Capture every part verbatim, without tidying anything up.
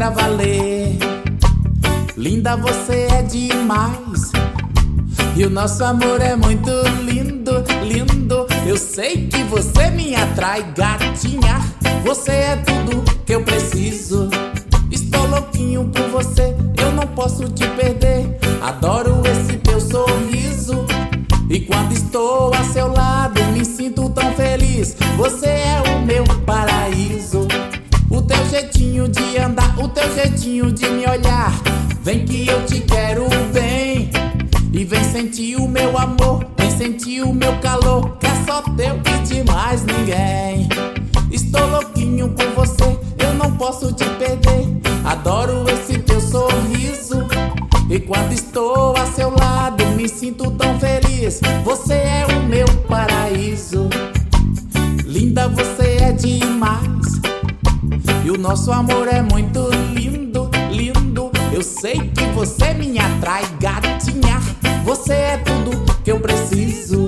pra valer. Linda, você é demais, e o nosso amor é muito lindo, lindo. Eu sei que você me atrai, gatinha. Você é tudo que eu preciso. Estou louquinho por você, eu não posso te perder. Adoro esse teu sorriso, e quando estou a seu lado me sinto tão feliz. Você é o meu paraíso. O teu jeitinho de andar, o teu jeitinho de me olhar. Vem que eu te quero bem, e vem sentir o meu amor, vem sentir o meu calor, que é só teu e de mais ninguém. Estou louquinho por você, eu não posso te perder. Adoro esse teu sorriso, e quando estou a seu lado me sinto tão feliz. Você é o meu paraíso. Linda, você é demais, e o nosso amor é muito lindo, lindo. Eu sei que você me atrai, gatinha. Você é tudo que eu preciso.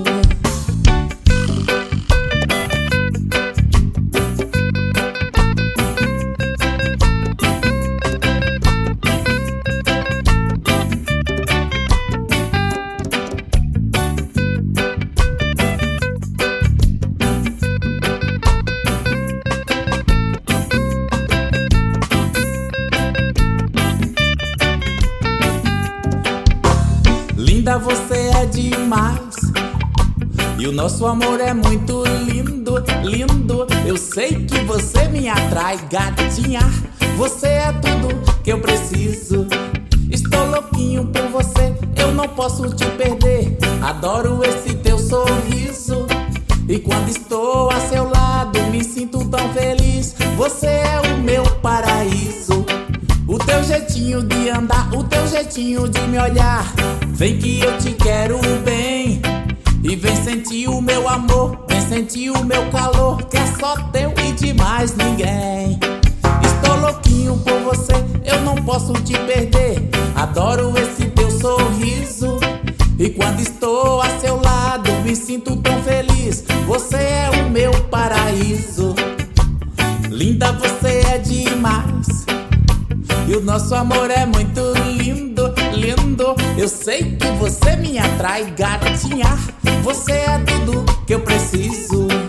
Linda, você é demais, e o nosso amor é muito lindo, lindo. Eu sei que você me atrai, gatinha. Você é tudo que eu preciso. Estou louquinho por você, eu não posso te perder. Adoro esse teu sorriso, e quando estou a seu lado me sinto tão feliz. Você é o meu paraíso. O teu jeitinho de andar, o teu jeitinho de me olhar. Vem que eu te quero bem, e vem sentir o meu amor, vem sentir o meu calor, que é só teu e de mais ninguém. Estou louquinho por você, eu não posso te perder. Adoro esse teu sorriso, e quando estou a seu lado me sinto tão feliz. Você é o meu paraíso. Linda, você é demais, e o nosso amor é muito lindo, lindo. Eu sei que você me atrai, gatinha. Você é tudo que eu preciso.